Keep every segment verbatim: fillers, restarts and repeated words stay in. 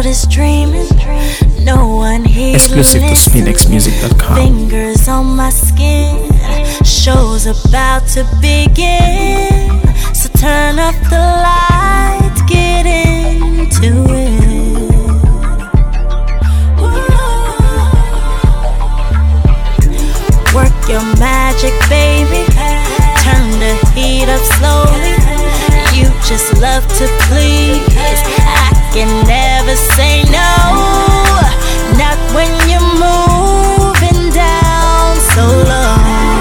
world is dreaming, no one here Exclusive to spin x music dot com. Fingers on my skin, show's about to begin. So turn up the lights, get into it. Work your magic, baby. Turn the heat up slowly. You just love to please. I can never say no. Not when you're moving down so low.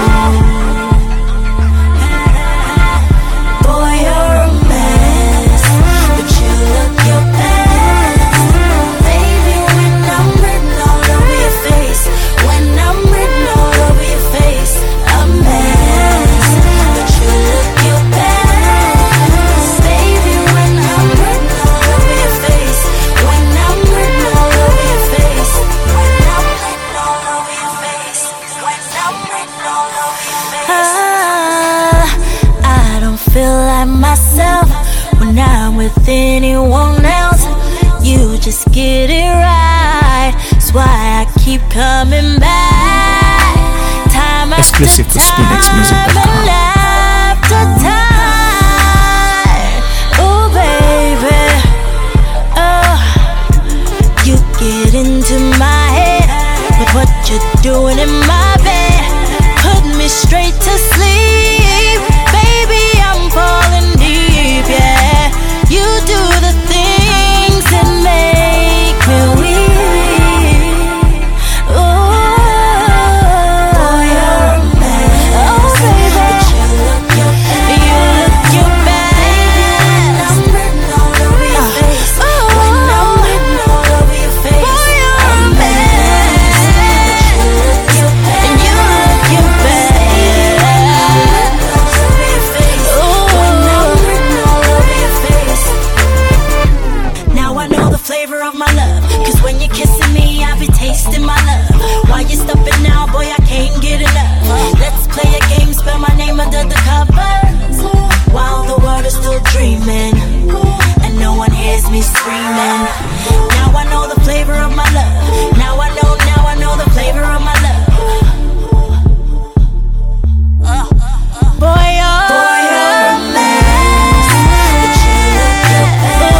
Boy, you're a mess, but you look your best. Baby, when I'm written all over your face, when I'm written all over your face, a mess, but you look your best. Baby, when I'm written all over your face, when I'm written all over your face, when I'm written all over your face, when I'm written all over your face. Ah, I don't feel like myself when I'm with anyone else. You just get it right. That's why I keep coming back. Time Exclusive to spin x music dot com. after time. Oh baby, oh, you get into my head with what you're doing in my bed. Put me straight to sleep, baby. I'm falling deep, yeah. You do the things that make me weak. Oh, boy, you're a mess. Oh, baby, but you look your best. You look your best. I'm written all over your face. When I'm written all over your face, boy, you're a mess. But you look your best. And you look your best. Now I know the flavor of my love, cause when you're kissing me, I be tasting my love. While you're stuffing now, boy, I can't get enough. Let's play a game, spell my name under the covers, while the world is still dreaming, and no one hears me screaming. Now I know the flavor of my love. Now I know, now I know the flavor of my love. Boy, you're, boy, you're a mess, but you look your best.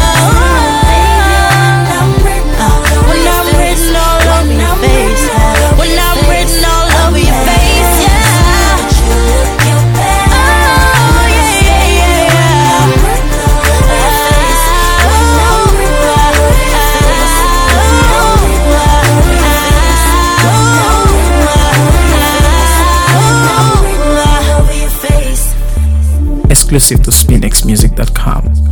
When I'm written all over your face, when I'm written all over your face, yeah. But you look your best. Oh yeah, yeah, yeah, yeah. When I'm written all over your face, Exclusive to spin x music dot com.